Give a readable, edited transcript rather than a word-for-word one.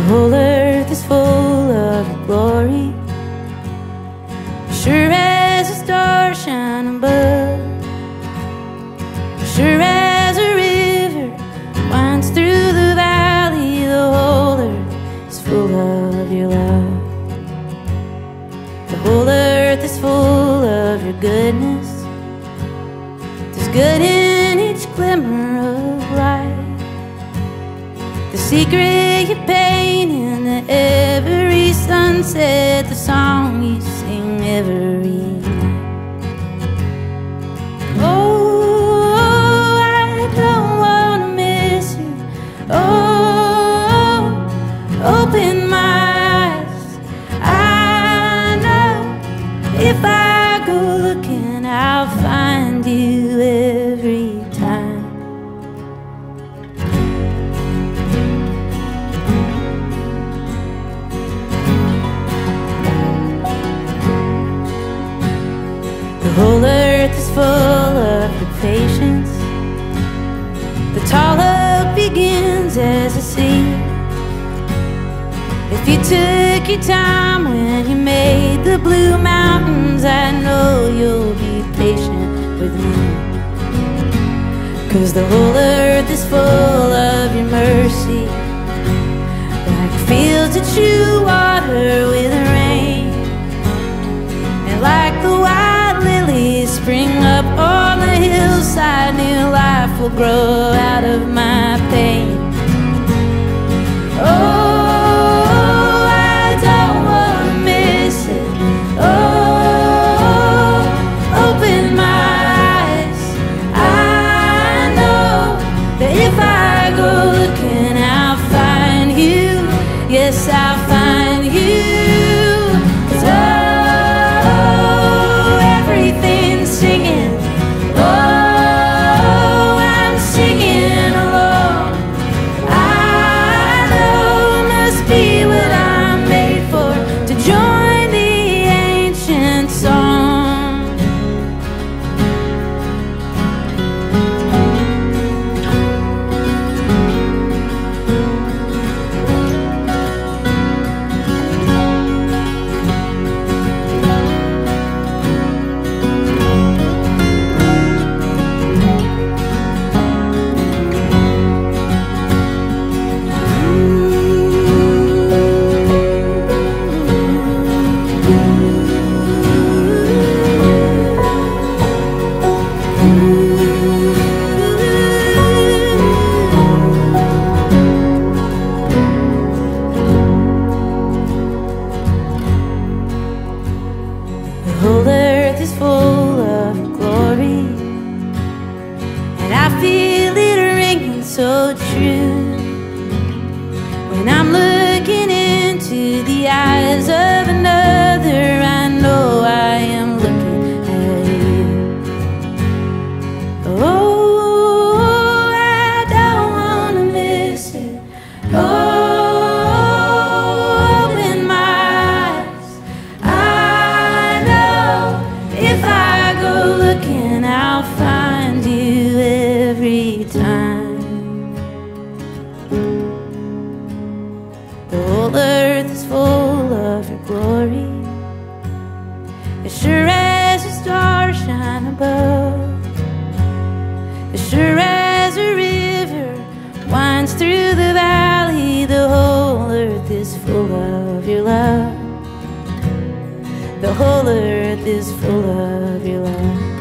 The whole earth is full of your glory, sure as a star shining above, sure as a river winds through the valley. The whole earth is full of your love. The whole earth is full of your goodness. There's good in each glimmer of light, the secret you paint in every sunset, the song you sing every night. Oh, I don't want to miss you. Oh, open my eyes. I know if I go looking, I'll find you every time. The whole earth is full of your patience. The tall oak begins as a seed. If you took your time when you made the blue mountains, I know you'll be patient with me. 'Cause the whole earth is full of your mercy, like fields that you water with rain, and like the wild lilies spring up on the hillside, new life will grow out of my pain. Oh, I don't want to miss it. Oh, open my eyes. I know that if I go looking, I'll find you. Yes, I'll find you. 'Cause everything's singing. Oh, I'm singing along. I know it must be what I'm made for, to join the ancient song. The whole earth is full of glory, and I feel it ringing so true. When I'm looking into the eyes of another, I know I am looking at you. Oh, I don't want to miss it. Oh, open my eyes. I know if I go looking, I'll find you every time. The whole earth is full of your glory, as sure as a star shine above, as sure as a river winds through the valley. The whole earth is full of your love. The whole earth is full of your love.